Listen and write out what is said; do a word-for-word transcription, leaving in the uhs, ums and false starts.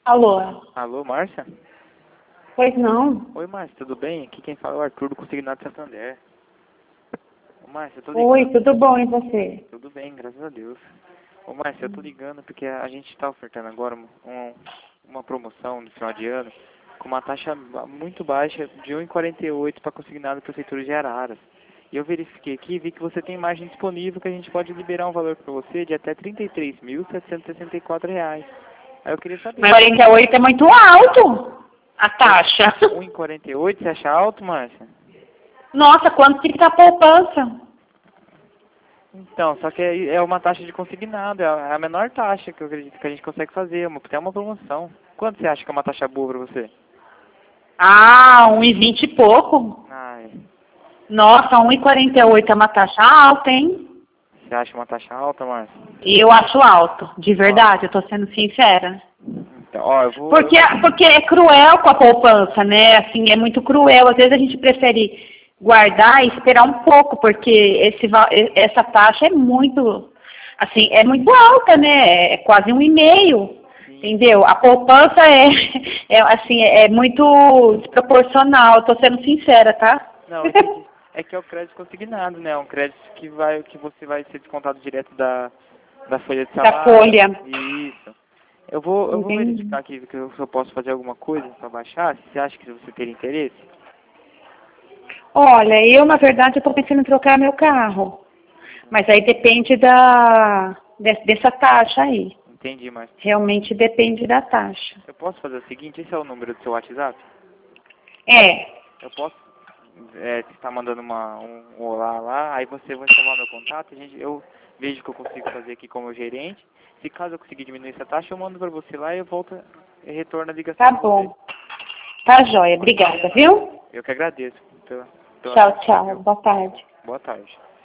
Alô? Alô, Márcia? Pois não? Oi, Márcia, tudo bem? Aqui quem fala é o Arthur do Consignado Santander. Ô, Márcia, eu tô ligando... Oi, tudo bom e você? Tudo bem, graças a Deus. Ô, Márcia, eu tô ligando porque a gente tá ofertando agora um, uma promoção no final de ano com uma taxa muito baixa de um real e quarenta e oito para consignado Prefeitura de Araras. E eu verifiquei aqui e vi que você tem margem disponível que a gente pode liberar um valor para você de até trinta e três mil, setecentos e sessenta e quatro reais. Aí eu queria saber... Mas quarenta e oito é muito alto, a taxa. um real e quarenta e oito, você acha alto, Márcia? Nossa, quanto que tá a poupança? Então, só que é é uma taxa de consignado, é a é a menor taxa que eu acredito que a gente consegue fazer, uma, até uma promoção. Quanto você acha que é uma taxa boa pra você? Ah, um e vinte e pouco? Ai, Nossa, um e quarenta e oito é uma taxa alta, hein? você acha uma taxa alta, Márcia? E eu acho alto, de verdade, eu tô sendo sincera. Então, ó, eu vou... Porque, eu- porque é cruel com a poupança, né? Assim, é muito cruel. Às vezes a gente prefere guardar e esperar um pouco, porque esse, va- essa taxa é muito, assim, é muito alta, né? É quase um e meio, Sim. entendeu? A poupança é, é assim, é muito desproporcional. Tô sendo sincera, tá? Não, eu entendi. É que é o crédito consignado, né? É um crédito que vai, que você vai ser descontado direto da, da folha de Da salário. folha. Isso. Eu vou, eu vou Entendi. verificar aqui que eu, se eu posso fazer alguma coisa para baixar, se você acha que você teria interesse. Olha, eu, na verdade, eu tô pensando em trocar meu carro. Mas aí depende da, de- dessa taxa aí. Entendi, mas Realmente depende da taxa. eu posso fazer o seguinte, esse é o número do seu WhatsApp? É, Eu posso é, estar mandando uma, um, um olá lá, aí você vai salvar meu contato, a gente, eu vejo o que eu consigo fazer aqui como gerente. Se caso eu conseguir diminuir essa taxa, eu mando para você lá e eu volto e retorno a ligação tá para você. bom. Tá joia. Obrigada, viu? Eu que agradeço pela, pela Tchau, atenção, tchau. viu? Boa tarde. Boa tarde.